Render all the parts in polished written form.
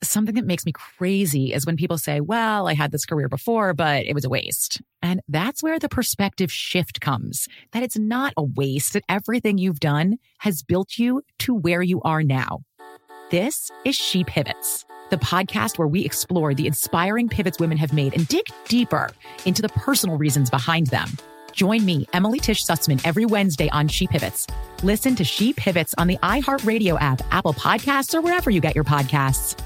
Something that makes me crazy is when people say, well, I had this career before, but it was a waste. And that's where the perspective shift comes, that it's not a waste, that everything you've done has built you to where you are now. This is She Pivots, the podcast where we explore the inspiring pivots women have made and dig deeper into the personal reasons behind them. Join me, Emily Tish Sussman, every Wednesday on She Pivots. Listen to She Pivots on the iHeartRadio app, Apple Podcasts, or wherever you get your podcasts.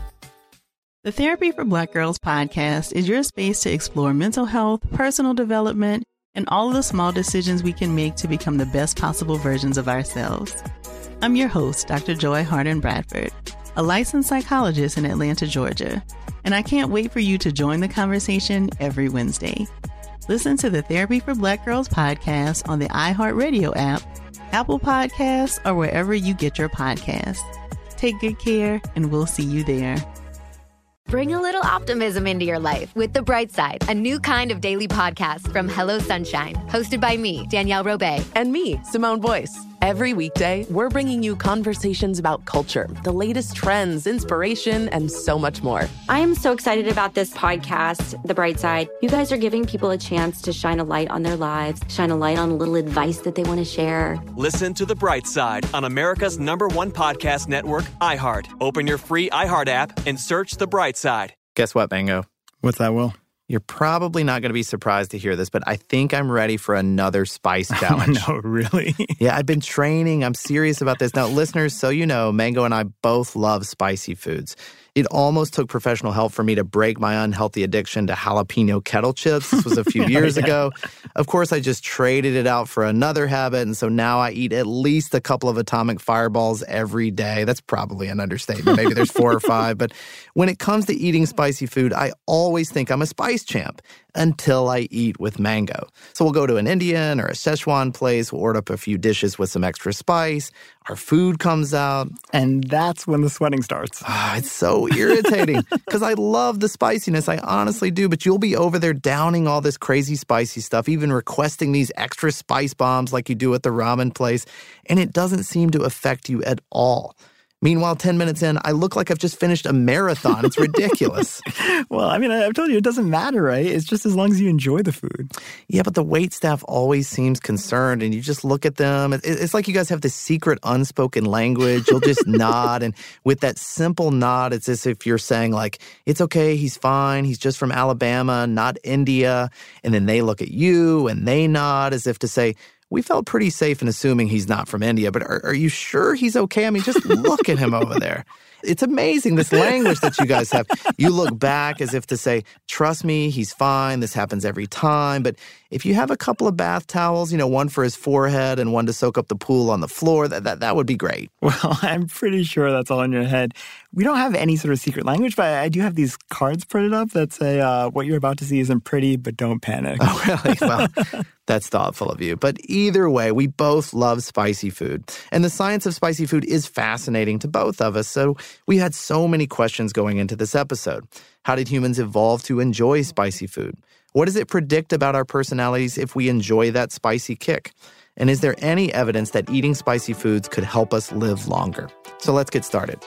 The Therapy for Black Girls podcast is your space to explore mental health, personal development, and all of the small decisions we can make to become the best possible versions of ourselves. I'm your host, Dr. Joy Harden Bradford, a licensed psychologist in Atlanta, Georgia, and I can't wait for you to join the conversation every Wednesday. Listen to the Therapy for Black Girls podcast on the iHeartRadio app, Apple Podcasts, or wherever you get your podcasts. Take good care, and we'll see you there. Bring a little optimism into your life with The Bright Side, a new kind of daily podcast from Hello Sunshine, hosted by me, Danielle Robay. And me, Simone Boyce. Every weekday, we're bringing you conversations about culture, the latest trends, inspiration, and so much more. I am so excited about this podcast, The Bright Side. You guys are giving people a chance to shine a light on their lives, shine a light on a little advice that they want to share. Listen to The Bright Side on America's #1 podcast network, iHeart. Open your free iHeart app and search The Bright Side. Guess what, Mango? What's that, Will? You're probably not going to be surprised to hear this, but I think I'm ready for another spice challenge. Oh, no, really? Yeah, I've been training. I'm serious about this. Now, listeners, so you know, Mango and I both love spicy foods. It almost took professional help for me to break my unhealthy addiction to jalapeno kettle chips. This was a few years ago. Of course, I just traded it out for another habit, and so now I eat at least a couple of Atomic Fireballs every day. That's probably an understatement. Maybe there's 4 or 5. But when it comes to eating spicy food, I always think I'm a spice champ until I eat with Mango. So we'll go to an Indian or a Szechuan place. We'll order up a few dishes with some extra spice. Our food comes out. And that's when the sweating starts. Oh, it's so irritating because I love the spiciness. I honestly do. But you'll be over there downing all this crazy spicy stuff, even requesting these extra spice bombs like you do at the ramen place. And it doesn't seem to affect you at all. Meanwhile, 10 minutes in, I look like I've just finished a marathon. It's ridiculous. Well, I mean, I've told you it doesn't matter, right? It's just as long as you enjoy the food. Yeah, but the wait staff always seems concerned, and you just look at them. It's like you guys have this secret unspoken language. You'll just nod, and with that simple nod, it's as if you're saying, like, it's okay, he's fine, he's just from Alabama, not India. And then they look at you, and they nod as if to say, we felt pretty safe in assuming he's not from India, but are you sure he's okay? I mean, just look at him over there. It's amazing, this language that you guys have. You look back as if to say, trust me, he's fine. This happens every time. But if you have a couple of bath towels, you know, one for his forehead and one to soak up the pool on the floor, that would be great. Well, I'm pretty sure that's all in your head. We don't have any sort of secret language, but I do have these cards printed up that say, what you're about to see isn't pretty, but don't panic. Oh, really? Well, that's thoughtful of you. But either way, we both love spicy food. And the science of spicy food is fascinating to both of us. So we had so many questions going into this episode. How did humans evolve to enjoy spicy food? What does it predict about our personalities if we enjoy that spicy kick? And is there any evidence that eating spicy foods could help us live longer? So let's get started.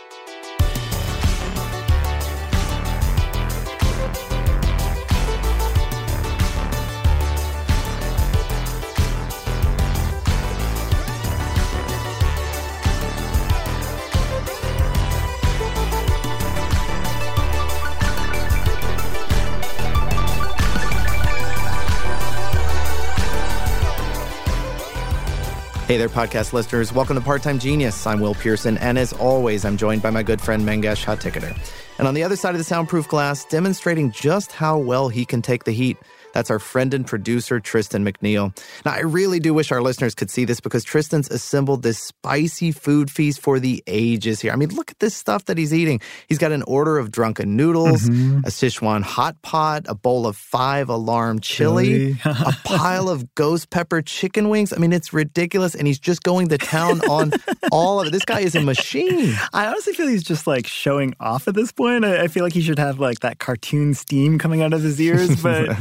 Hey there, podcast listeners. Welcome to Part-Time Genius. I'm Will Pearson, and as always, I'm joined by my good friend Mangesh Hattikudur. And on the other side of the soundproof glass, demonstrating just how well he can take the heat, that's our friend and producer, Tristan McNeil. Now, I really do wish our listeners could see this because Tristan's assembled this spicy food feast for the ages here. I mean, look at this stuff that he's eating. He's got an order of drunken noodles, a Sichuan hot pot, a bowl of 5 alarm chili, a pile of ghost pepper chicken wings. I mean, it's ridiculous, and he's just going to town on all of it. This guy is a machine. I honestly feel he's just, like, showing off at this point. I feel like he should have, like, that cartoon steam coming out of his ears, but he hasn't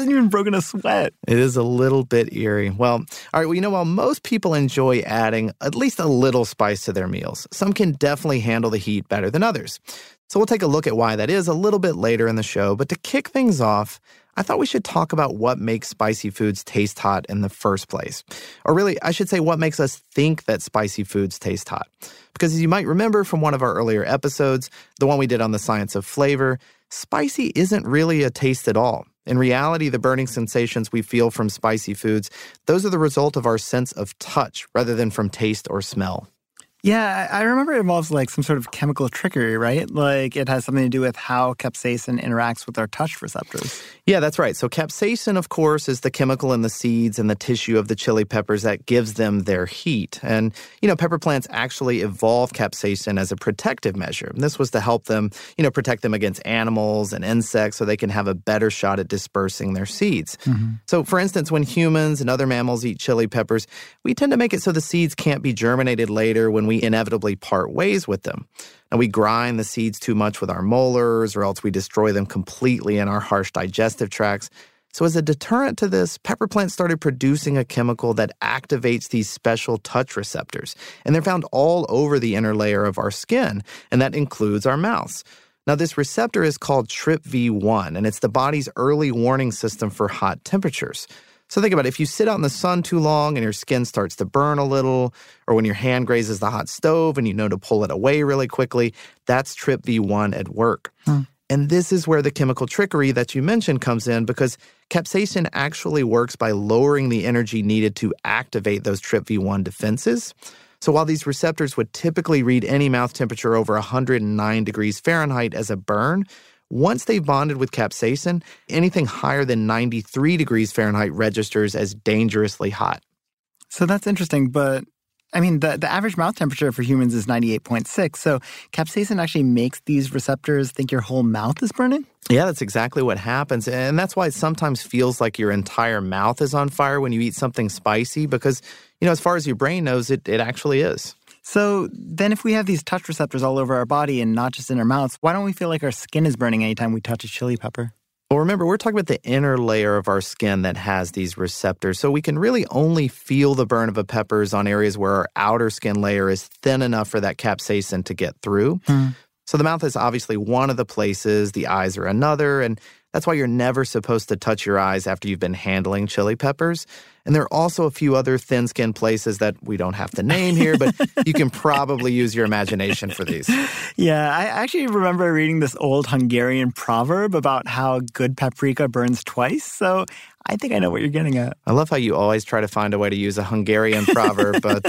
hasn't even broken a sweat. It is a little bit eerie. Well, all right, while most people enjoy adding at least a little spice to their meals, some can definitely handle the heat better than others. So we'll take a look at why that is a little bit later in the show. But to kick things off, I thought we should talk about what makes spicy foods taste hot in the first place. Or really, I should say what makes us think that spicy foods taste hot. Because as you might remember from one of our earlier episodes, the one we did on the science of flavor, spicy isn't really a taste at all. In reality, the burning sensations we feel from spicy foods, those are the result of our sense of touch rather than from taste or smell. Yeah, I remember it involves like some sort of chemical trickery, right? Like it has something to do with how capsaicin interacts with our touch receptors. Yeah, that's right. So capsaicin, of course, is the chemical in the seeds and the tissue of the chili peppers that gives them their heat. And, pepper plants actually evolved capsaicin as a protective measure. And this was to help them, protect them against animals and insects so they can have a better shot at dispersing their seeds. Mm-hmm. So, for instance, when humans and other mammals eat chili peppers, we tend to make it so the seeds can't be germinated later when we inevitably part ways with them. And we grind the seeds too much with our molars, or else we destroy them completely in our harsh digestive tracts. So as a deterrent to this, pepper plants started producing a chemical that activates these special touch receptors. And they're found all over the inner layer of our skin, and that includes our mouths. Now, this receptor is called TRPV1, and it's the body's early warning system for hot temperatures. So think about it. If you sit out in the sun too long and your skin starts to burn a little, or when your hand grazes the hot stove and you know to pull it away really quickly, that's TRPV1 at work. And this is where the chemical trickery that you mentioned comes in, because capsaicin actually works by lowering the energy needed to activate those TRPV1 defenses. So while these receptors would typically read any mouth temperature over 109 degrees Fahrenheit as a burn, once they've bonded with capsaicin, anything higher than 93 degrees Fahrenheit registers as dangerously hot. So that's interesting, but I mean, the average mouth temperature for humans is 98.6, so capsaicin actually makes these receptors think your whole mouth is burning? Yeah, that's exactly what happens, and that's why it sometimes feels like your entire mouth is on fire when you eat something spicy, because, as far as your brain knows, it actually is. So then if we have these touch receptors all over our body and not just in our mouths, why don't we feel like our skin is burning anytime we touch a chili pepper? Well, remember, we're talking about the inner layer of our skin that has these receptors. So we can really only feel the burn of a peppers on areas where our outer skin layer is thin enough for that capsaicin to get through. So the mouth is obviously one of the places, the eyes are another, and that's why you're never supposed to touch your eyes after you've been handling chili peppers. And there are also a few other thin-skinned places that we don't have to name here, but you can probably use your imagination for these. Yeah, I actually remember reading this old Hungarian proverb about how good paprika burns twice, so I think I know what you're getting at. I love how you always try to find a way to use a Hungarian proverb, but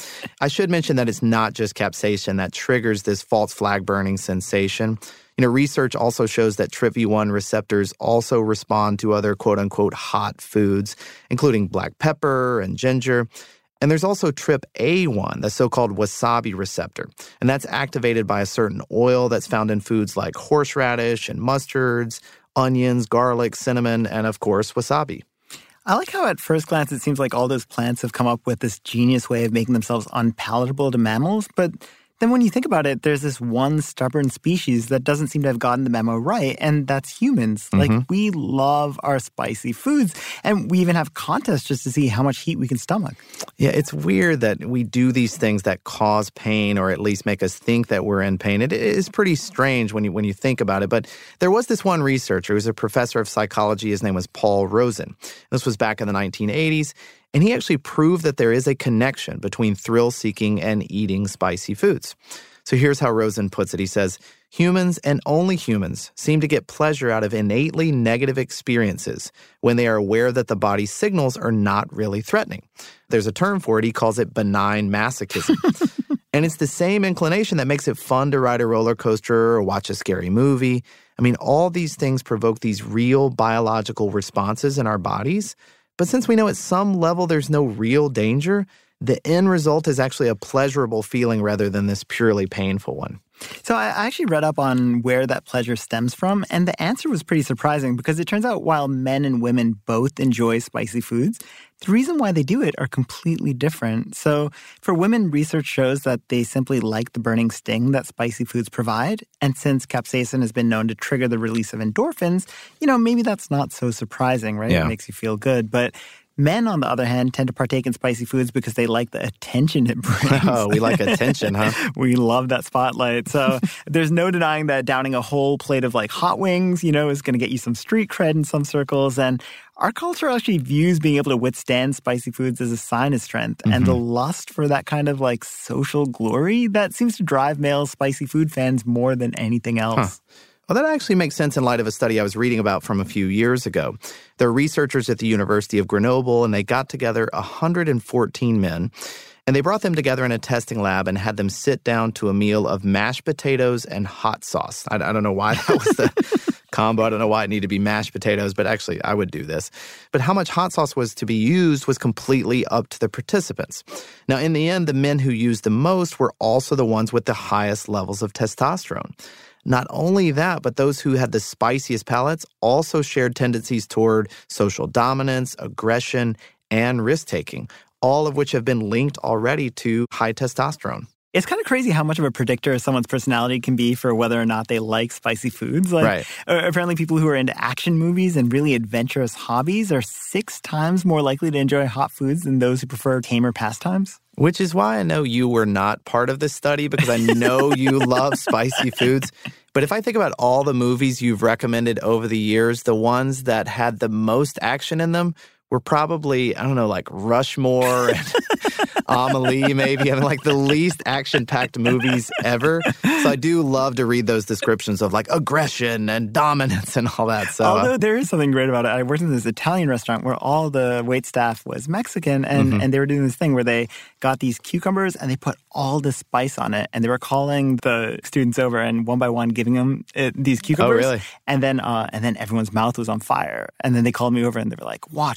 I should mention that it's not just capsaicin that triggers this false flag burning sensation. Research also shows that TRPV1 receptors also respond to other quote-unquote hot foods, including black pepper and ginger. And there's also TRPA1, the so-called wasabi receptor. And that's activated by a certain oil that's found in foods like horseradish and mustards, onions, garlic, cinnamon, and of course, wasabi. I like how at first glance it seems like all those plants have come up with this genius way of making themselves unpalatable to mammals, but then when you think about it, there's this one stubborn species that doesn't seem to have gotten the memo right, and that's humans. Like, we love our spicy foods, and we even have contests just to see how much heat we can stomach. Yeah, it's weird that we do these things that cause pain or at least make us think that we're in pain. It is pretty strange when you think about it, but there was this one researcher who was a professor of psychology. His name was Paul Rosen. This was back in the 1980s. And he actually proved that there is a connection between thrill-seeking and eating spicy foods. So here's how Rosen puts it. He says, humans and only humans seem to get pleasure out of innately negative experiences when they are aware that the body's signals are not really threatening. There's a term for it. He calls it benign masochism. And it's the same inclination that makes it fun to ride a roller coaster or watch a scary movie. I mean, all these things provoke these real biological responses in our bodies. But since we know at some level there's no real danger, the end result is actually a pleasurable feeling rather than this purely painful one. So I actually read up on where that pleasure stems from, and the answer was pretty surprising because it turns out while men and women both enjoy spicy foods, the reason why they do it are completely different. So for women, research shows that they simply like the burning sting that spicy foods provide. And since capsaicin has been known to trigger the release of endorphins, maybe that's not so surprising, right? Yeah. It makes you feel good. But men, on the other hand, tend to partake in spicy foods because they like the attention it brings. Oh, we like attention, huh? We love that spotlight. So there's no denying that downing a whole plate of hot wings, is going to get you some street cred in some circles. And our culture actually views being able to withstand spicy foods as a sign of strength. Mm-hmm. And the lust for that kind of social glory, that seems to drive male spicy food fans more than anything else. Huh. Well, that actually makes sense in light of a study I was reading about from a few years ago. There are researchers at the University of Grenoble, and they got together 114 men, and they brought them together in a testing lab and had them sit down to a meal of mashed potatoes and hot sauce. I don't know why that was the combo. I don't know why it needed to be mashed potatoes, but actually I would do this. But how much hot sauce was to be used was completely up to the participants. Now, in the end, the men who used the most were also the ones with the highest levels of testosterone. Not only that, but those who had the spiciest palates also shared tendencies toward social dominance, aggression, and risk-taking, all of which have been linked already to high testosterone. It's kind of crazy how much of a predictor someone's personality can be for whether or not they like spicy foods. Right. Apparently people who are into action movies and really adventurous hobbies are 6 times more likely to enjoy hot foods than those who prefer tamer pastimes. Which is why I know you were not part of this study, because I know you love spicy foods. But if I think about all the movies you've recommended over the years, the ones that had the most action in them were probably, Rushmore and Amelie, maybe. The least action-packed movies ever. So I do love to read those descriptions of, aggression and dominance and all that. So, although there is something great about it. I worked in this Italian restaurant where all the waitstaff was Mexican, and they were doing this thing where they got these cucumbers and they put all the spice on it, and they were calling the students over and one by one giving them these cucumbers. Oh, really? And then everyone's mouth was on fire. And then they called me over and they were like, watch.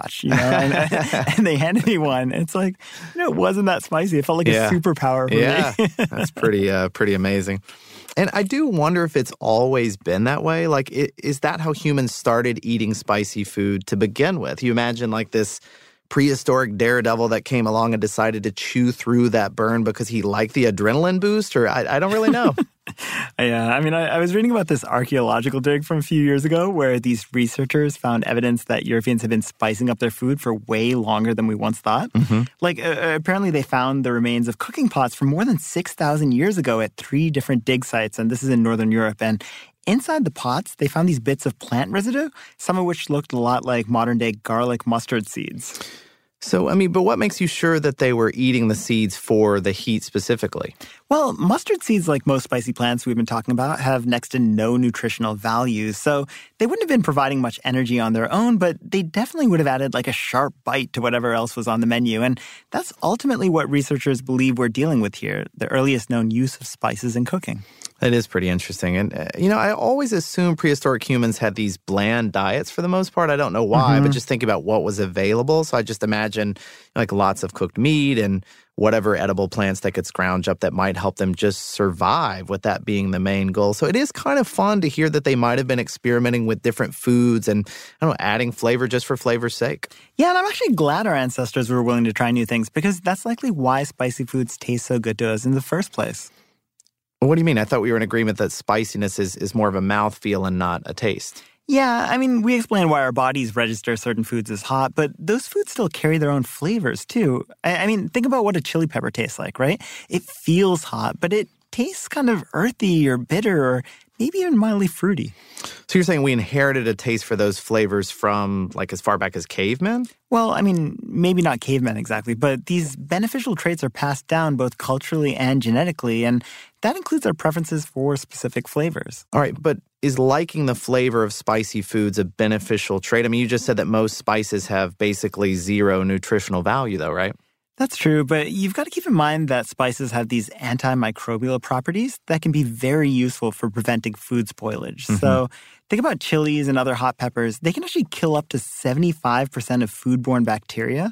And they handed me one. It's it wasn't that spicy. It felt like a superpower for me. Yeah, that's pretty amazing. And I do wonder if it's always been that way. Is that how humans started eating spicy food to begin with? You imagine this prehistoric daredevil that came along and decided to chew through that burn because he liked the adrenaline boost? Or I don't really know. Yeah, I was reading about this archaeological dig from a few years ago where these researchers found evidence that Europeans have been spicing up their food for way longer than we once thought. Mm-hmm. Apparently they found the remains of cooking pots from more than 6,000 years ago at 3 different dig sites, and this is in Northern Europe. And inside the pots, they found these bits of plant residue, some of which looked a lot like modern-day garlic mustard seeds. So, but what makes you sure that they were eating the seeds for the heat specifically? Well, mustard seeds, like most spicy plants we've been talking about, have next to no nutritional values. So they wouldn't have been providing much energy on their own, but they definitely would have added a sharp bite to whatever else was on the menu. And that's ultimately what researchers believe we're dealing with here, the earliest known use of spices in cooking. That is pretty interesting. And, I always assumed prehistoric humans had these bland diets for the most part. I don't know why, but just think about what was available. So I just imagine lots of cooked meat and whatever edible plants they could scrounge up that might help them just survive, with that being the main goal. So it is kind of fun to hear that they might have been experimenting with different foods and, adding flavor just for flavor's sake. Yeah, and I'm actually glad our ancestors were willing to try new things, because that's likely why spicy foods taste so good to us in the first place. What do you mean? I thought we were in agreement that spiciness is more of a mouthfeel and not a taste. Yeah, we explained why our bodies register certain foods as hot, but those foods still carry their own flavors, too. Think about what a chili pepper tastes like, right? It feels hot, but it tastes kind of earthy or bitter or maybe even mildly fruity. So you're saying we inherited a taste for those flavors from, as far back as cavemen? Well, maybe not cavemen exactly, but these beneficial traits are passed down both culturally and genetically, and that includes our preferences for specific flavors. All right, but is liking the flavor of spicy foods a beneficial trait? You just said that most spices have basically zero nutritional value, though, right? That's true, but you've got to keep in mind that spices have these antimicrobial properties that can be very useful for preventing food spoilage. Mm-hmm. So think about chilies and other hot peppers. They can actually kill up to 75% of foodborne bacteria.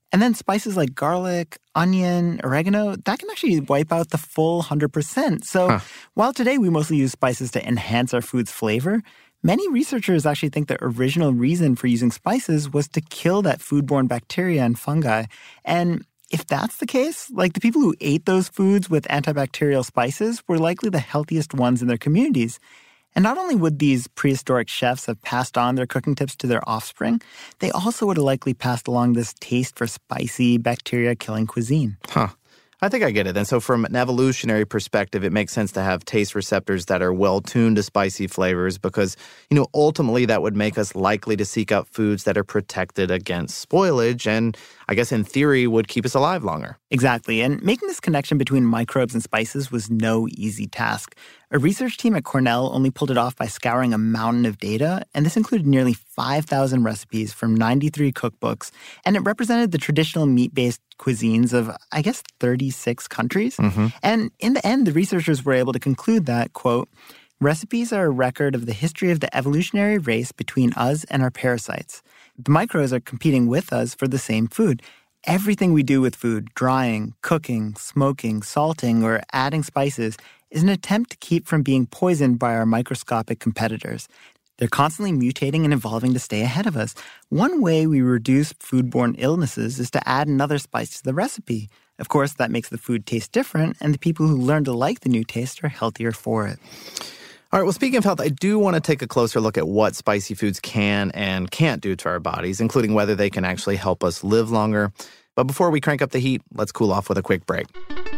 And then spices like garlic, onion, oregano, that can actually wipe out the full 100%. So while today we mostly use spices to enhance our food's flavor, many researchers actually think the original reason for using spices was to kill that foodborne bacteria and fungi. And if that's the case, like the people who ate those foods with antibacterial spices were likely the healthiest ones in their communities. And not only would these prehistoric chefs have passed on their cooking tips to their offspring, they also would have likely passed along this taste for spicy, bacteria-killing cuisine. I think I get it. And so from an evolutionary perspective, it makes sense to have taste receptors that are well-tuned to spicy flavors because, ultimately that would make us likely to seek out foods that are protected against spoilage and, I guess in theory, would keep us alive longer. Exactly. And making this connection between microbes and spices was no easy task. A research team at Cornell only pulled it off by scouring a mountain of data, and this included nearly 5,000 recipes from 93 cookbooks, and it represented the traditional meat-based cuisines of, 36 countries. And in the end, the researchers were able to conclude that, quote, recipes are a record of the history of the evolutionary race between us and our parasites. The microbes are competing with us for the same food. Everything we do with food, drying, cooking, smoking, salting, or adding spices, is an attempt to keep from being poisoned by our microscopic competitors. They're constantly mutating and evolving to stay ahead of us. One way we reduce foodborne illnesses is to add another spice to the recipe. Of course, that makes the food taste different, and the people who learn to like the new taste are healthier for it. All right, well, speaking of health, I do want to take a closer look at what spicy foods can and can't do to our bodies, including whether they can actually help us live longer. But before we crank up the heat, let's cool off with a quick break.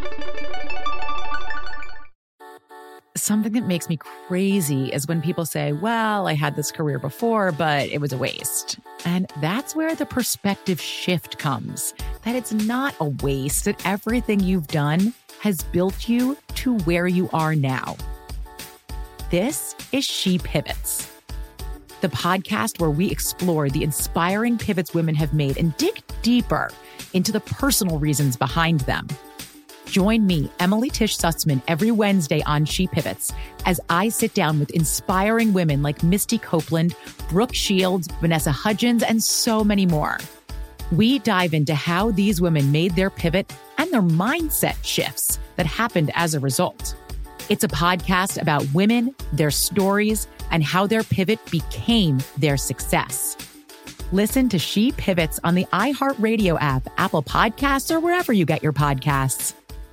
Something that makes me crazy is when people say, well, I had this career before, but it was a waste. And that's where the perspective shift comes, that it's not a waste, that everything you've done has built you to where you are now. This is She Pivots, the podcast where we explore the inspiring pivots women have made and dig deeper into the personal reasons behind them. Join me, Emily Tish Sussman, every Wednesday on She Pivots as I sit down with inspiring women like Misty Copeland, Brooke Shields, Vanessa Hudgens, and so many more. We dive into how these women made their pivot and their mindset shifts that happened as a result. It's a podcast about women, their stories, and how their pivot became their success. Listen to She Pivots on the iHeartRadio app, Apple Podcasts, or wherever you get your podcasts.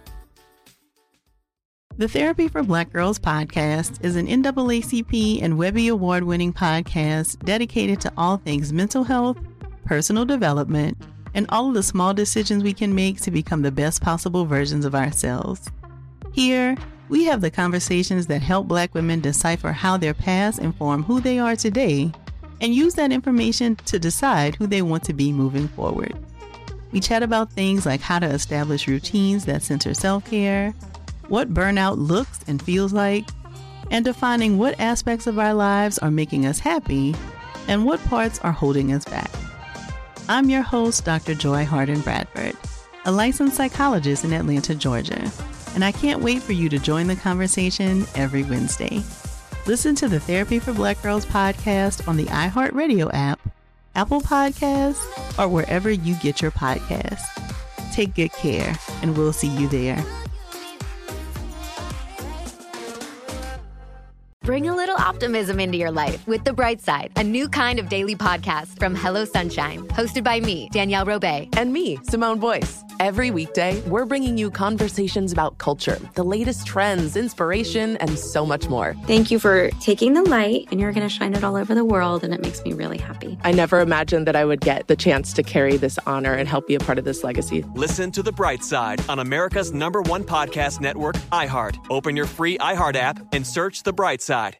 The Therapy for Black Girls podcast is an NAACP and Webby Award-winning podcast dedicated to all things mental health, personal development, and all of the small decisions we can make to become the best possible versions of ourselves. Here, we have the conversations that help Black women decipher how their past inform who they are today and use that information to decide who they want to be moving forward. We chat about things like how to establish routines that center self-care, what burnout looks and feels like, and defining what aspects of our lives are making us happy and what parts are holding us back. I'm your host, Dr. Joy Harden Bradford, a licensed psychologist in Atlanta, Georgia, and I can't wait for you to join the conversation every Wednesday. Listen to the Therapy for Black Girls podcast on the iHeartRadio app, Apple Podcasts, or wherever you get your podcasts. Take good care, and we'll see you there. Bring a little optimism into your life with The Bright Side, a new kind of daily podcast from Hello Sunshine, hosted by me, Danielle Robay. And me, Simone Boyce. Every weekday, we're bringing you conversations about culture, the latest trends, inspiration, and so much more. Thank you for taking the light, and you're going to shine it all over the world, and it makes me really happy. I never imagined that I would get the chance to carry this honor and help be a part of this legacy. Listen to The Bright Side on America's #1 podcast network, iHeart. Open your free iHeart app and search The Bright Side.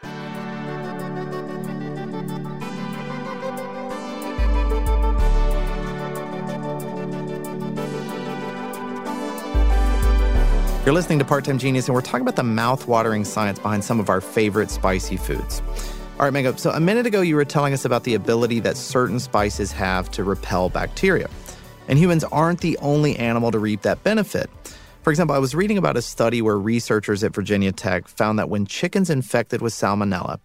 You're listening to Part-Time Genius, and we're talking about the mouth-watering science behind some of our favorite spicy foods. All right, Megan, so a minute ago you were telling us about the ability that certain spices have to repel bacteria. And humans aren't the only animal to reap that benefit. For example, I was reading about a study where researchers at Virginia Tech found that when chickens infected with salmonella,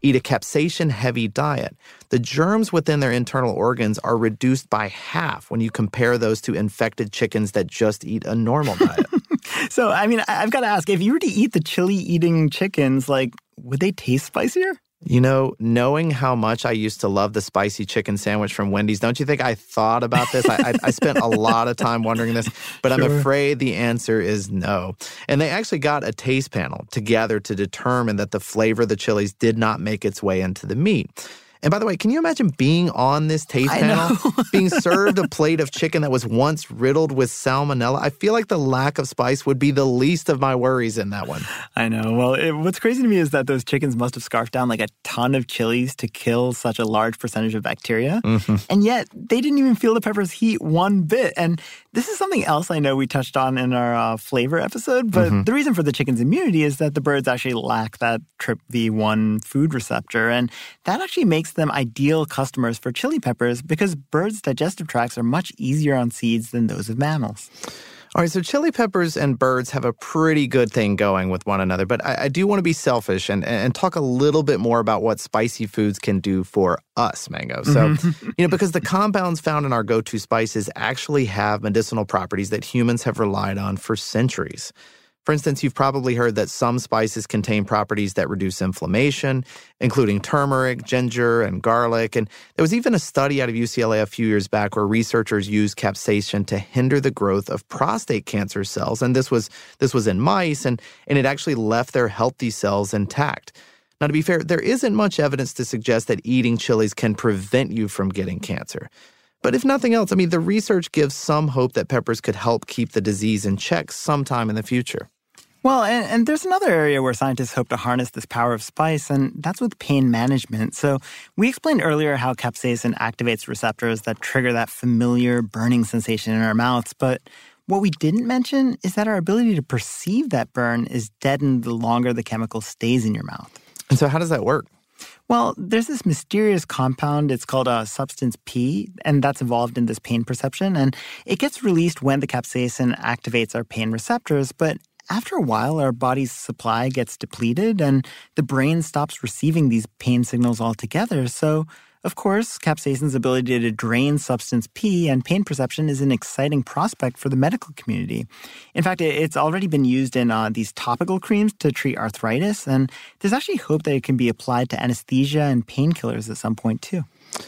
eat a capsaicin-heavy diet, the germs within their internal organs are reduced by half when you compare those to infected chickens that just eat a normal diet. So, I mean, I've got to ask, if you were to eat the chili-eating chickens, would they taste spicier? You know, knowing how much I used to love the spicy chicken sandwich from Wendy's, don't you think I thought about this? I spent a lot of time wondering this, but I'm afraid the answer is no. And they actually got a taste panel together to determine that the flavor of the chilies did not make its way into the meat. And by the way, can you imagine being on this taste panel, being served a plate of chicken that was once riddled with salmonella? I feel like the lack of spice would be the least of my worries in that one. I know. Well, what's crazy to me is that those chickens must have scarfed down a ton of chilies to kill such a large percentage of bacteria. Mm-hmm. And yet, they didn't even feel the pepper's heat one bit. And this is something else I know we touched on in our flavor episode, but the reason for the chicken's immunity is that the birds actually lack that TRPV1 food receptor. And that actually makes them ideal customers for chili peppers because birds' digestive tracts are much easier on seeds than those of mammals. All right, so chili peppers and birds have a pretty good thing going with one another, but I do want to be selfish and talk a little bit more about what spicy foods can do for us, Mango. So, because the compounds found in our go-to spices actually have medicinal properties that humans have relied on for centuries. For instance, you've probably heard that some spices contain properties that reduce inflammation, including turmeric, ginger, and garlic. And there was even a study out of UCLA a few years back where researchers used capsaicin to hinder the growth of prostate cancer cells. And this was in mice, and it actually left their healthy cells intact. Now, to be fair, there isn't much evidence to suggest that eating chilies can prevent you from getting cancer. But if nothing else, the research gives some hope that peppers could help keep the disease in check sometime in the future. Well, and there's another area where scientists hope to harness this power of spice, and that's with pain management. So we explained earlier how capsaicin activates receptors that trigger that familiar burning sensation in our mouths. But what we didn't mention is that our ability to perceive that burn is deadened the longer the chemical stays in your mouth. And so how does that work? Well, there's this mysterious compound. It's called substance P, and that's involved in this pain perception. And it gets released when the capsaicin activates our pain receptors, but after a while, our body's supply gets depleted and the brain stops receiving these pain signals altogether. So, of course, capsaicin's ability to drain substance P and pain perception is an exciting prospect for the medical community. In fact, it's already been used in these topical creams to treat arthritis, and there's actually hope that it can be applied to anesthesia and painkillers at some point, too.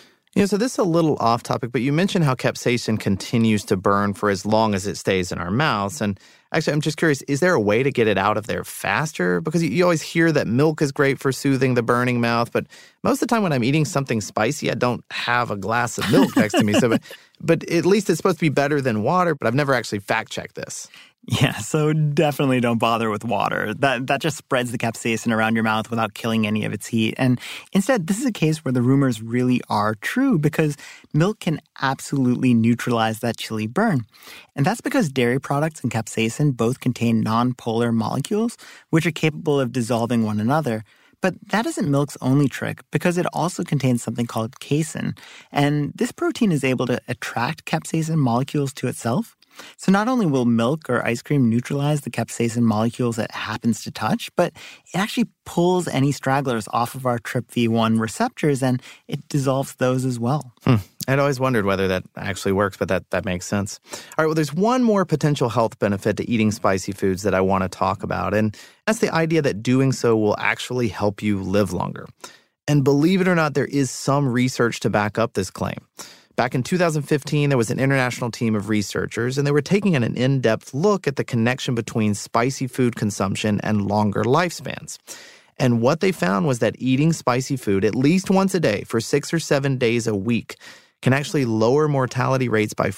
So this is a little off topic, but you mentioned how capsaicin continues to burn for as long as it stays in our mouths. And actually, I'm just curious, is there a way to get it out of there faster? Because you always hear that milk is great for soothing the burning mouth, but most of the time when I'm eating something spicy, I don't have a glass of milk next to me. So, but at least it's supposed to be better than water, but I've never actually fact-checked this. Yeah, so definitely don't bother with water. That just spreads the capsaicin around your mouth without killing any of its heat. And instead, this is a case where the rumors really are true because milk can absolutely neutralize that chili burn. And that's because dairy products and capsaicin both contain nonpolar molecules, which are capable of dissolving one another. But that isn't milk's only trick because it also contains something called casein. And this protein is able to attract capsaicin molecules to itself. So not only will milk or ice cream neutralize the capsaicin molecules it happens to touch, but it actually pulls any stragglers off of our TRPV1 receptors and it dissolves those as well. I'd always wondered whether that actually works, but that makes sense. All right, well, there's one more potential health benefit to eating spicy foods that I want to talk about, and that's the idea that doing so will actually help you live longer. And believe it or not, there is some research to back up this claim. Back in 2015, there was an international team of researchers, and they were taking an in-depth look at the connection between spicy food consumption and longer lifespans. And what they found was that eating spicy food at least once a day for 6 or 7 days a week can actually lower mortality rates by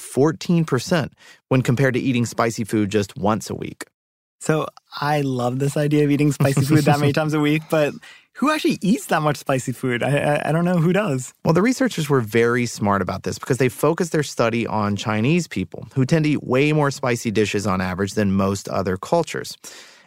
14% when compared to eating spicy food just once a week. So I love this idea of eating spicy food that many times a week, but who actually eats that much spicy food? I don't know who does. Well, the researchers were very smart about this because they focused their study on Chinese people who tend to eat way more spicy dishes on average than most other cultures.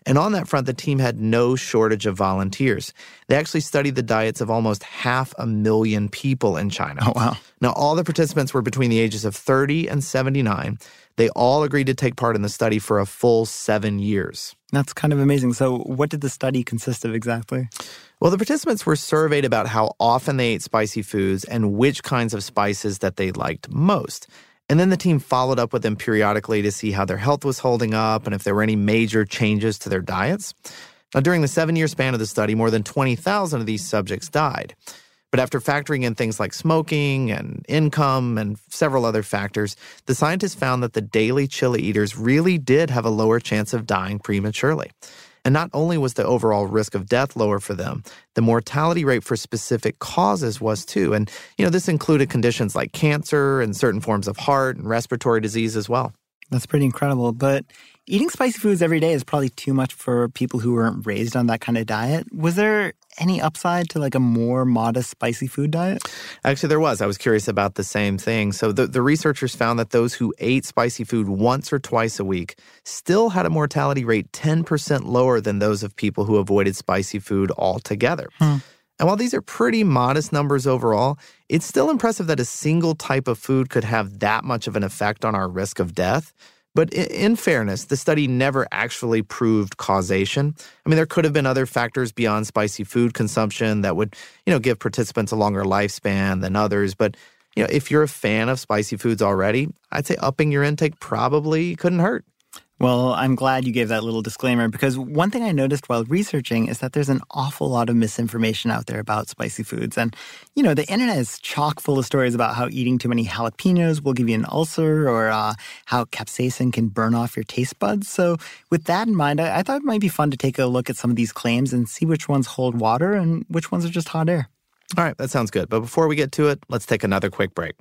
And on that front, the team had no shortage of volunteers. They actually studied the diets of almost 500,000 people in China. Oh, wow. Now, all the participants were between the ages of 30 and 79. They all agreed to take part in the study for a full 7 years. That's kind of amazing. So what did the study consist of exactly? Well, the participants were surveyed about how often they ate spicy foods and which kinds of spices that they liked most. And then the team followed up with them periodically to see how their health was holding up and if there were any major changes to their diets. Now, during the 7-year span of the study, more than 20,000 of these subjects died. But after factoring in things like smoking and income and several other factors, the scientists found that the daily chili eaters really did have a lower chance of dying prematurely. And not only was the overall risk of death lower for them, the mortality rate for specific causes was too. And, this included conditions like cancer and certain forms of heart and respiratory disease as well. That's pretty incredible. But eating spicy foods every day is probably too much for people who weren't raised on that kind of diet. Was there any upside to like a more modest spicy food diet? Actually, there was. I was curious about the same thing. So the researchers found that those who ate spicy food once or twice a week still had a mortality rate 10% lower than those of people who avoided spicy food altogether. And while these are pretty modest numbers overall, it's still impressive that a single type of food could have that much of an effect on our risk of death. But in fairness, the study never actually proved causation. I mean, there could have been other factors beyond spicy food consumption that would, give participants a longer lifespan than others. But, if you're a fan of spicy foods already, I'd say upping your intake probably couldn't hurt. Well, I'm glad you gave that little disclaimer because one thing I noticed while researching is that there's an awful lot of misinformation out there about spicy foods. And, the internet is chock full of stories about how eating too many jalapenos will give you an ulcer or how capsaicin can burn off your taste buds. So with that in mind, I thought it might be fun to take a look at some of these claims and see which ones hold water and which ones are just hot air. All right, that sounds good. But before we get to it, let's take another quick break.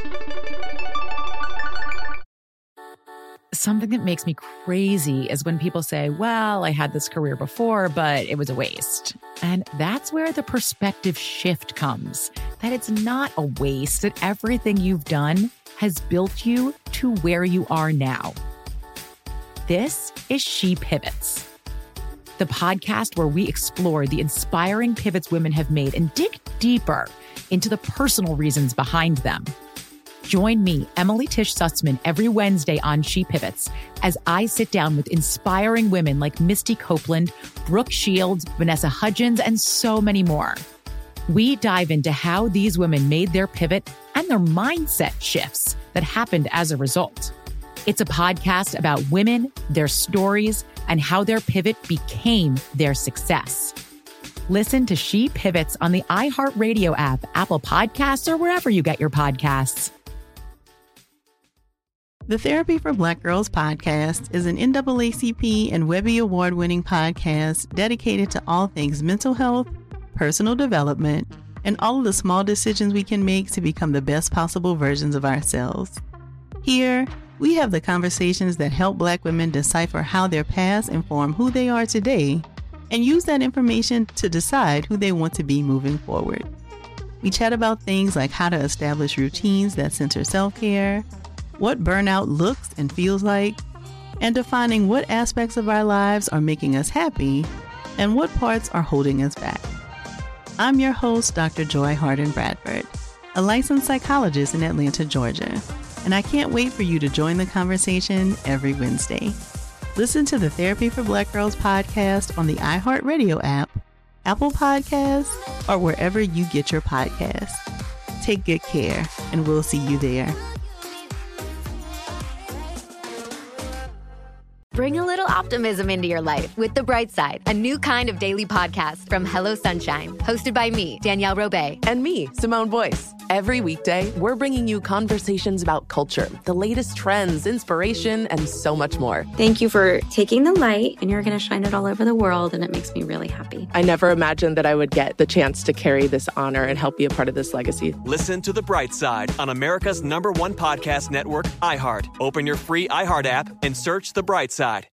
Something that makes me crazy is when people say, well, I had this career before, but it was a waste. And that's where the perspective shift comes, that it's not a waste, that everything you've done has built you to where you are now. This is She Pivots, the podcast where we explore the inspiring pivots women have made and dig deeper into the personal reasons behind them. Join me, Emily Tish Sussman, every Wednesday on She Pivots as I sit down with inspiring women like Misty Copeland, Brooke Shields, Vanessa Hudgens, and so many more. We dive into how these women made their pivot and their mindset shifts that happened as a result. It's a podcast about women, their stories, and how their pivot became their success. Listen to She Pivots on the iHeartRadio app, Apple Podcasts, or wherever you get your podcasts. The Therapy for Black Girls podcast is an NAACP and Webby Award-winning podcast dedicated to all things mental health, personal development, and all of the small decisions we can make to become the best possible versions of ourselves. Here, we have the conversations that help Black women decipher how their past inform who they are today and use that information to decide who they want to be moving forward. We chat about things like how to establish routines that center self-care, what burnout looks and feels like, and defining what aspects of our lives are making us happy and what parts are holding us back. I'm your host, Dr. Joy Harden Bradford, a licensed psychologist in Atlanta, Georgia, and I can't wait for you to join the conversation every Wednesday. Listen to the Therapy for Black Girls podcast on the iHeartRadio app, Apple Podcasts, or wherever you get your podcasts. Take good care, and we'll see you there. Bring a little optimism into your life with The Bright Side, a new kind of daily podcast from Hello Sunshine, hosted by me, Danielle Robay. And me, Simone Boyce. Every weekday, we're bringing you conversations about culture, the latest trends, inspiration, and so much more. Thank you for taking the light, and you're going to shine it all over the world, and it makes me really happy. I never imagined that I would get the chance to carry this honor and help be a part of this legacy. Listen to The Bright Side on America's #1 podcast network, iHeart. Open your free iHeart app and search The Bright Side.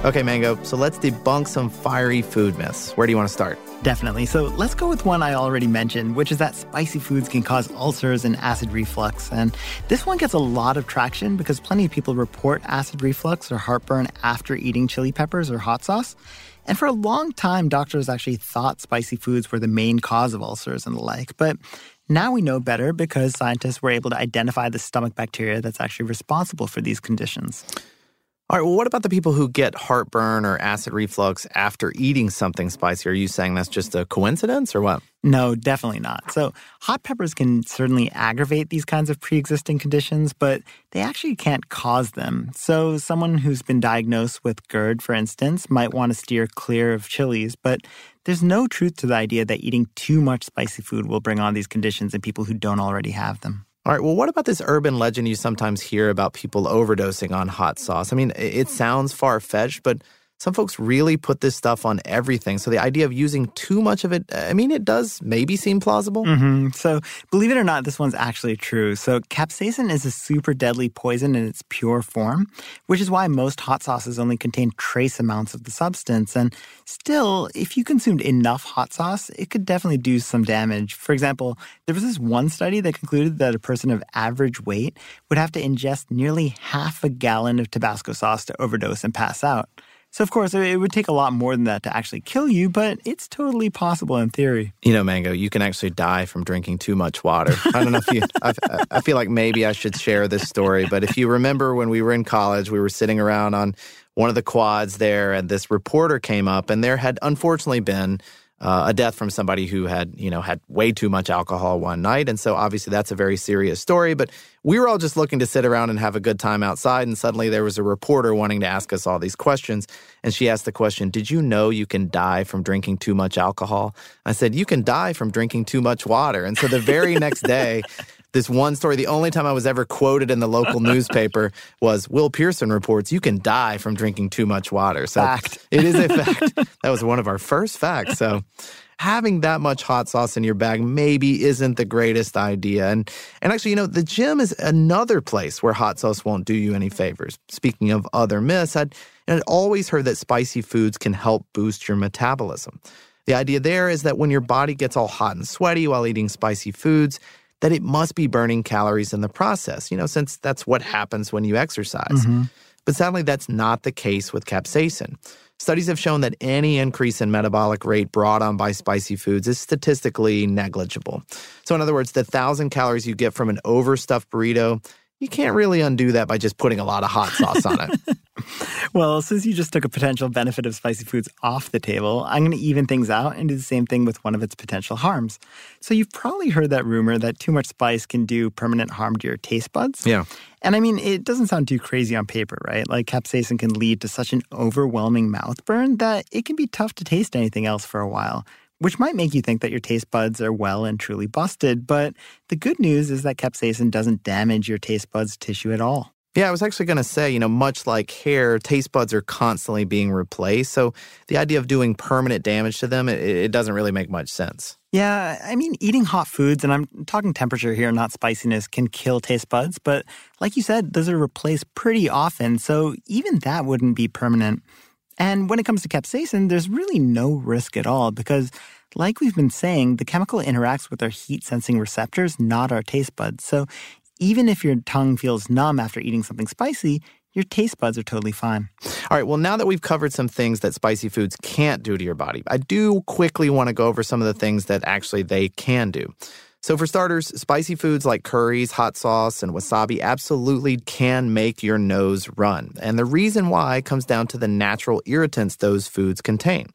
Okay, Mango, so let's debunk some fiery food myths. Where do you want to start? Definitely. So let's go with one I already mentioned, which is that spicy foods can cause ulcers and acid reflux. And this one gets a lot of traction because plenty of people report acid reflux or heartburn after eating chili peppers or hot sauce. And for a long time, doctors actually thought spicy foods were the main cause of ulcers and the like. But now we know better because scientists were able to identify the stomach bacteria that's actually responsible for these conditions. All right, well, what about the people who get heartburn or acid reflux after eating something spicy? Are you saying that's just a coincidence or what? No, definitely not. So hot peppers can certainly aggravate these kinds of pre-existing conditions, but they actually can't cause them. So someone who's been diagnosed with GERD, for instance, might want to steer clear of chilies, but there's no truth to the idea that eating too much spicy food will bring on these conditions in people who don't already have them. All right, well, what about this urban legend you sometimes hear about people overdosing on hot sauce? I mean, it sounds far-fetched, but some folks really put this stuff on everything. So the idea of using too much of it, I mean, it does maybe seem plausible. So believe it or not, this one's actually true. So capsaicin is a super deadly poison in its pure form, which is why most hot sauces only contain trace amounts of the substance. And still, if you consumed enough hot sauce, it could definitely do some damage. For example, there was this one study that concluded that a person of average weight would have to ingest nearly half a gallon of Tabasco sauce to overdose and pass out. So, of course, it would take a lot more than that to actually kill you, but it's totally possible in theory. You know, Mango, you can actually die from drinking too much water. I don't know if you... I feel like maybe I should share this story, but if you remember when we were in college, we were sitting around on one of the quads there, and this reporter came up, and there had unfortunately been a death from somebody who had way too much alcohol one night. And so obviously that's a very serious story. But we were all just looking to sit around and have a good time outside. And suddenly there was a reporter wanting to ask us all these questions. And she asked the question, did you know you can die from drinking too much alcohol? I said, you can die from drinking too much water. And so the very next day, this one story, the only time I was ever quoted in the local newspaper was Will Pearson reports you can die from drinking too much water. So fact. It is a fact. That was one of our first facts. So having that much hot sauce in your bag maybe isn't the greatest idea. And actually, the gym is another place where hot sauce won't do you any favors. Speaking of other myths, I'd always heard that spicy foods can help boost your metabolism. The idea there is that when your body gets all hot and sweaty while eating spicy foods, that it must be burning calories in the process, since that's what happens when you exercise. But sadly, that's not the case with capsaicin. Studies have shown that any increase in metabolic rate brought on by spicy foods is statistically negligible. So in other words, the 1,000 calories you get from an overstuffed burrito, you can't really undo that by just putting a lot of hot sauce on it. Well, since you just took a potential benefit of spicy foods off the table, I'm going to even things out and do the same thing with one of its potential harms. So you've probably heard that rumor that too much spice can do permanent harm to your taste buds. Yeah. And I mean, it doesn't sound too crazy on paper, right? Like capsaicin can lead to such an overwhelming mouth burn that it can be tough to taste anything else for a while, which might make you think that your taste buds are well and truly busted. But the good news is that capsaicin doesn't damage your taste buds tissue at all. Yeah, I was actually going to say, much like hair, taste buds are constantly being replaced. So the idea of doing permanent damage to them, it doesn't really make much sense. Yeah, I mean, eating hot foods, and I'm talking temperature here, not spiciness, can kill taste buds. But like you said, those are replaced pretty often. So even that wouldn't be permanent. And when it comes to capsaicin, there's really no risk at all because, like we've been saying, the chemical interacts with our heat-sensing receptors, not our taste buds. So even if your tongue feels numb after eating something spicy, your taste buds are totally fine. All right, well, now that we've covered some things that spicy foods can't do to your body, I do quickly want to go over some of the things that actually they can do. So for starters, spicy foods like curries, hot sauce, and wasabi absolutely can make your nose run. And the reason why comes down to the natural irritants those foods contain.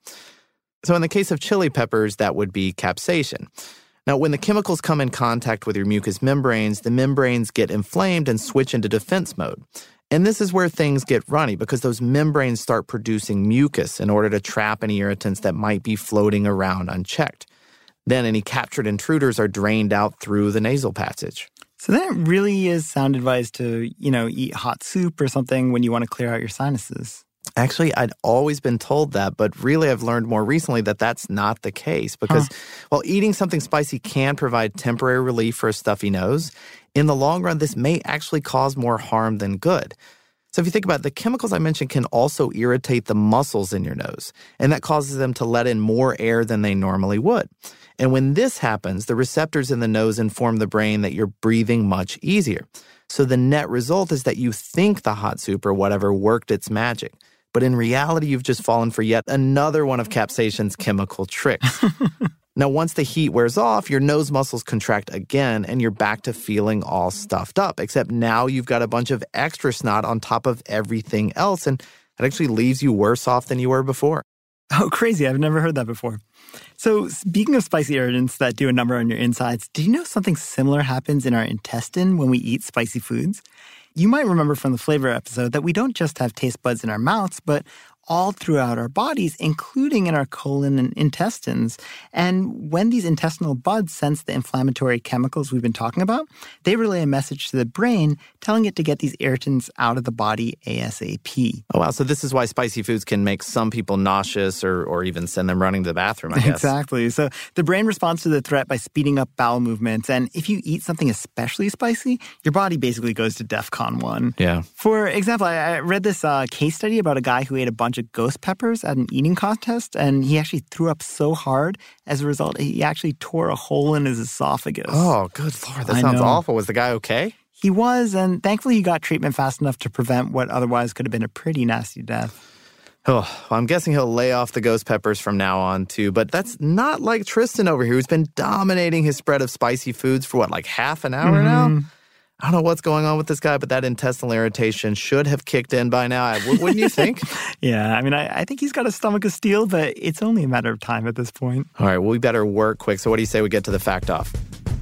So in the case of chili peppers, that would be capsaicin. Now, when the chemicals come in contact with your mucous membranes, the membranes get inflamed and switch into defense mode. And this is where things get runny because those membranes start producing mucus in order to trap any irritants that might be floating around unchecked. Then any captured intruders are drained out through the nasal passage. So then it really is sound advice to, eat hot soup or something when you want to clear out your sinuses. Actually, I'd always been told that, but really I've learned more recently that that's not the case because while eating something spicy can provide temporary relief for a stuffy nose, in the long run, this may actually cause more harm than good. So if you think about it, the chemicals I mentioned can also irritate the muscles in your nose, and that causes them to let in more air than they normally would. And when this happens, the receptors in the nose inform the brain that you're breathing much easier. So the net result is that you think the hot soup or whatever worked its magic. But in reality, you've just fallen for yet another one of capsaicin's chemical tricks. Now, once the heat wears off, your nose muscles contract again, and you're back to feeling all stuffed up, except now you've got a bunch of extra snot on top of everything else, and it actually leaves you worse off than you were before. Oh, crazy. I've never heard that before. So speaking of spicy irritants that do a number on your insides, did you know something similar happens in our intestine when we eat spicy foods? You might remember from the flavor episode that we don't just have taste buds in our mouths, but all throughout our bodies, including in our colon and intestines. And when these intestinal buds sense the inflammatory chemicals we've been talking about, they relay a message to the brain telling it to get these irritants out of the body ASAP. Oh, wow. So this is why spicy foods can make some people nauseous or even send them running to the bathroom, I guess. Exactly. So the brain responds to the threat by speeding up bowel movements. And if you eat something especially spicy, your body basically goes to DEFCON 1. Yeah. For example, I read this case study about a guy who ate a bunch of ghost peppers at an eating contest, and he actually threw up so hard. As a result, he actually tore a hole in his esophagus. Oh, good Lord. That sounds awful. Was the guy okay? He was, and thankfully he got treatment fast enough to prevent what otherwise could have been a pretty nasty death. Oh, well, I'm guessing he'll lay off the ghost peppers from now on, too. But that's not like Tristan over here, who's been dominating his spread of spicy foods for, like half an hour now? I don't know what's going on with this guy, but that intestinal irritation should have kicked in by now. Wouldn't you think? Yeah, I mean, I think he's got a stomach of steel, but it's only a matter of time at this point. All right, well, we better work quick. So what do you say we get to the fact off?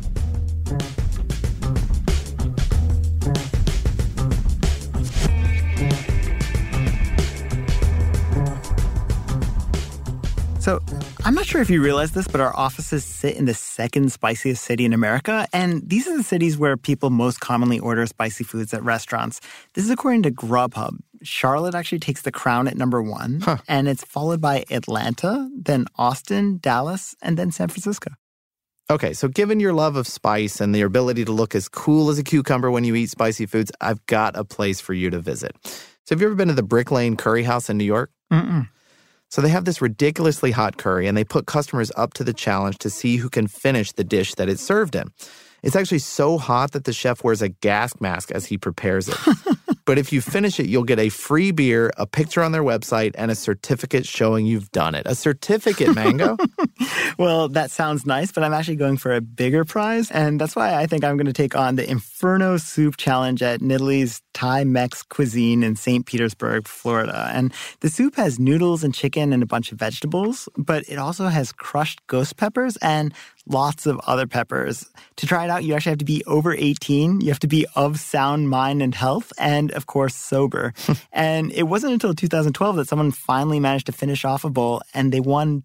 So I'm not sure if you realize this, but our offices sit in the second spiciest city in America. And these are the cities where people most commonly order spicy foods at restaurants. This is according to Grubhub. Charlotte actually takes the crown at number 1. And it's followed by Atlanta, then Austin, Dallas, and then San Francisco. Okay, so given your love of spice and the ability to look as cool as a cucumber when you eat spicy foods, I've got a place for you to visit. So have you ever been to the Brick Lane Curry House in New York? Mm-mm. So they have this ridiculously hot curry, and they put customers up to the challenge to see who can finish the dish that it's served in. It's actually so hot that the chef wears a gas mask as he prepares it. But if you finish it, you'll get a free beer, a picture on their website, and a certificate showing you've done it. A certificate, Mango? Well, that sounds nice, but I'm actually going for a bigger prize. And that's why I think I'm going to take on the Inferno Soup Challenge at Nidalee Thai-Mex Cuisine in St. Petersburg, Florida. And the soup has noodles and chicken and a bunch of vegetables, but it also has crushed ghost peppers and lots of other peppers. To try it out, you actually have to be over 18. You have to be of sound mind and health, and of course, sober. And it wasn't until 2012 that someone finally managed to finish off a bowl, and they won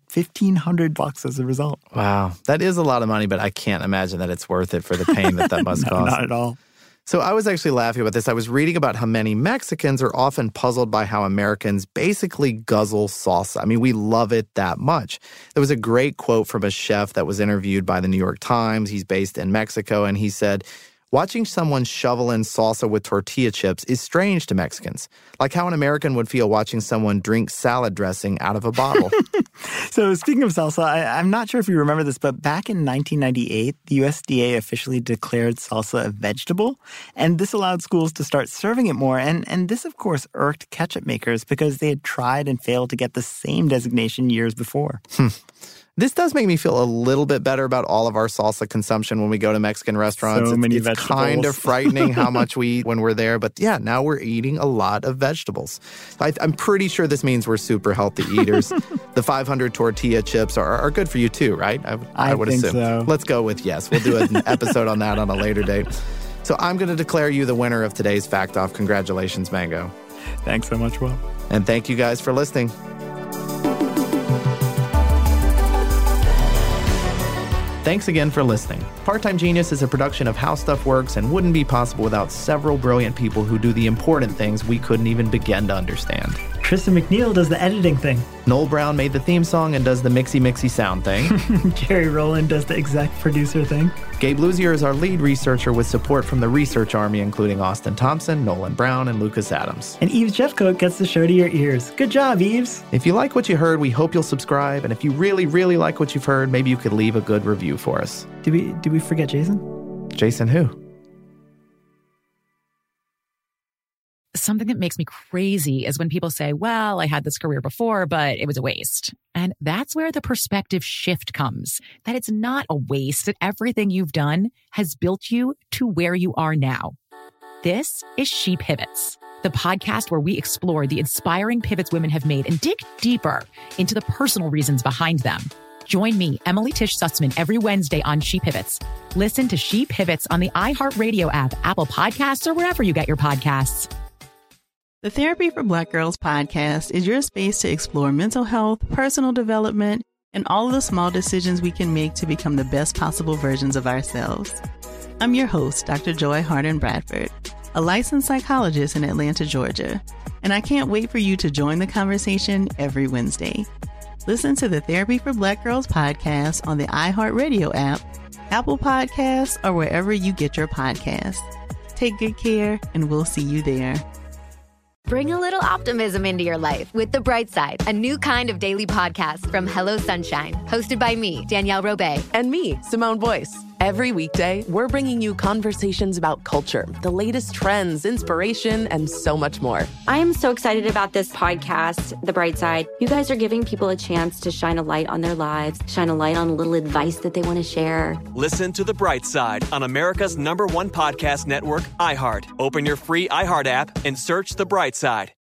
$1,500 as a result. Wow, that is a lot of money, but I can't imagine that it's worth it for the pain that must cause. Not at all. So I was actually laughing about this. I was reading about how many Mexicans are often puzzled by how Americans basically guzzle salsa. I mean, we love it that much. There was a great quote from a chef that was interviewed by the New York Times. He's based in Mexico, and he said, "Watching someone shovel in salsa with tortilla chips is strange to Mexicans, like how an American would feel watching someone drink salad dressing out of a bottle." So speaking of salsa, I'm not sure if you remember this, but back in 1998, the USDA officially declared salsa a vegetable, and this allowed schools to start serving it more. And this, of course, irked ketchup makers because they had tried and failed to get the same designation years before. This does make me feel a little bit better about all of our salsa consumption when we go to Mexican restaurants. So many it's vegetables. Kind of frightening how much we eat when we're there. But yeah, now we're eating a lot of vegetables. I'm pretty sure this means we're super healthy eaters. The 500 tortilla chips are good for you too, right? I would think assume. So. Let's go with yes. We'll do an episode on that on a later date. So I'm going to declare you the winner of today's Fact Off. Congratulations, Mango. Thanks so much, Will. And thank you guys for listening. Thanks again for listening. Part-Time Genius is a production of How Stuff Works and wouldn't be possible without several brilliant people who do the important things we couldn't even begin to understand. Tristan McNeil does the editing thing. Noel Brown made the theme song and does the mixy sound thing. Jerry Rowland does the exec producer thing. Gabe Luzier is our lead researcher with support from the research army, including Austin Thompson, Nolan Brown, and Lucas Adams. And Eves Jeffcoat gets the show to your ears. Good job, Eves. If you like what you heard, we hope you'll subscribe. And if you really, really like what you've heard, maybe you could leave a good review for us. Did we forget Jason? Jason who? Something that makes me crazy is when people say, well, I had this career before, but it was a waste. And that's where the perspective shift comes, that it's not a waste, that everything you've done has built you to where you are now. This is She Pivots, the podcast where we explore the inspiring pivots women have made and dig deeper into the personal reasons behind them. Join me, Emily Tish Sussman, every Wednesday on She Pivots. Listen to She Pivots on the iHeartRadio app, Apple Podcasts, or wherever you get your podcasts. The Therapy for Black Girls podcast is your space to explore mental health, personal development, and all of the small decisions we can make to become the best possible versions of ourselves. I'm your host, Dr. Joy Harden Bradford, a licensed psychologist in Atlanta, Georgia, and I can't wait for you to join the conversation every Wednesday. Listen to the Therapy for Black Girls podcast on the iHeartRadio app, Apple Podcasts, or wherever you get your podcasts. Take good care, and we'll see you there. Bring a little optimism into your life with The Bright Side, a new kind of daily podcast from Hello Sunshine, hosted by me, Danielle Robay. And me, Simone Boyce. Every weekday, we're bringing you conversations about culture, the latest trends, inspiration, and so much more. I am so excited about this podcast, The Bright Side. You guys are giving people a chance to shine a light on their lives, shine a light on a little advice that they want to share. Listen to The Bright Side on America's #1 podcast network, iHeart. Open your free iHeart app and search The Bright Side.